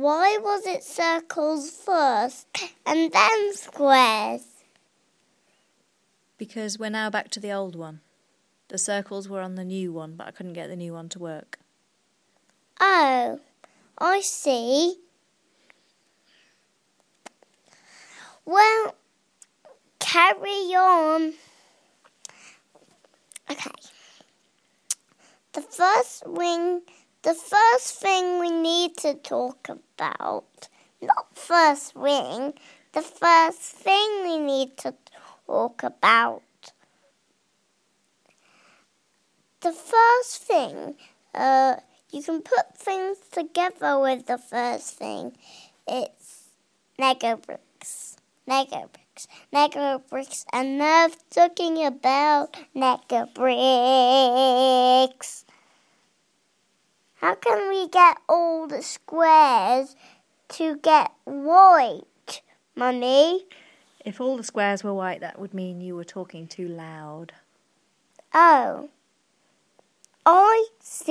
Why was it circles first and then squares? Because we're now back to the old one. The circles were on the new one, but I couldn't get the new one to work. Oh, I see. Well, carry on. Okay. The first thing we need to talk about, not first thing, the first thing we need to talk about. The first thing, you can put things together with the first thing. It's Lego bricks. Lego bricks. Lego bricks. And now talking about Lego bricks. How can we get all the squares to get white, Mummy? If all the squares were white, that would mean you were talking too loud. Oh, I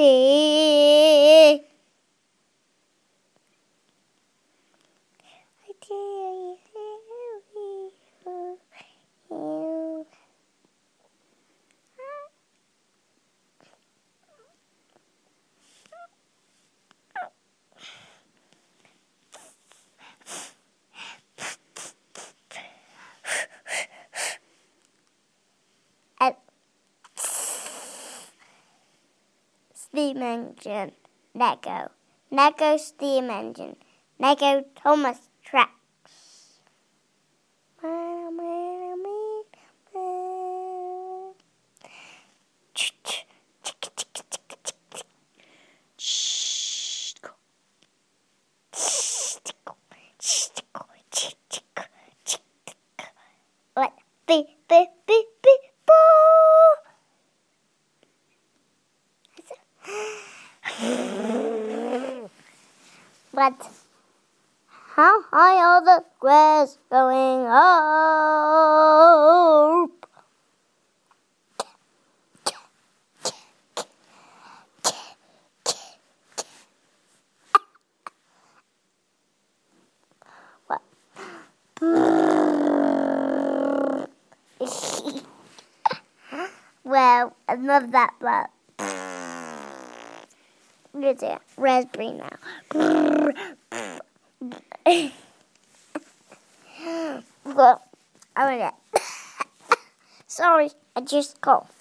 see. Steam engine, Lego. Lego steam engine. Lego Thomas tracks. What? Beep, beep, beep, beep, boo! But how high are the squares going up? What? Well, I love that, but it's a raspberry now. Well, I sorry, I just coughed.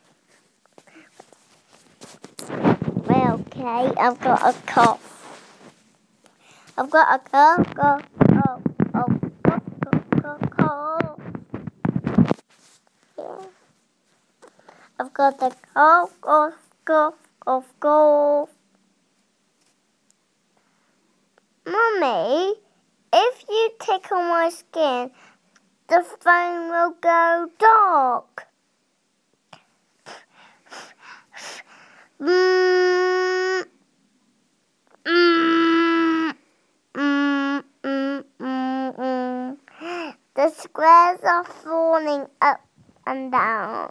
Well, okay, I've got a cough. I've got a cough. Yeah. I've got the cough. Mummy, if you tickle my skin, the phone will go dark. The squares are falling up and down.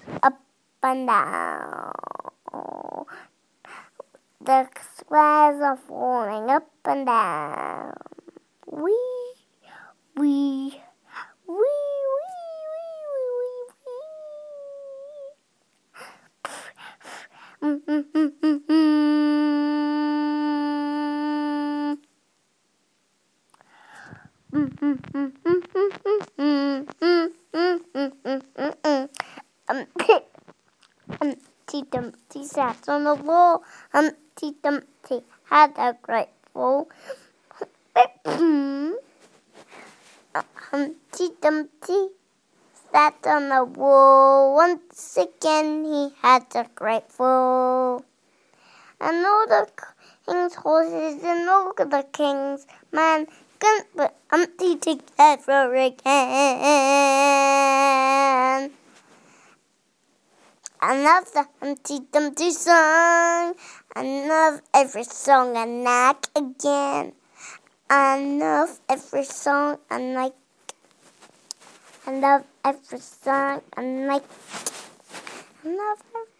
The squares are falling up and down. Wee. Humpty Dumpty sat on the wall. Humpty Dumpty had a great fall. Humpty Dumpty sat on the wall. Once again he had a great fall. And all the king's horses and all the king's men couldn't put Humpty together again. I love the Humpty Dumpty song. I love every song I like again. I love every song I like. I love every song I like. I love every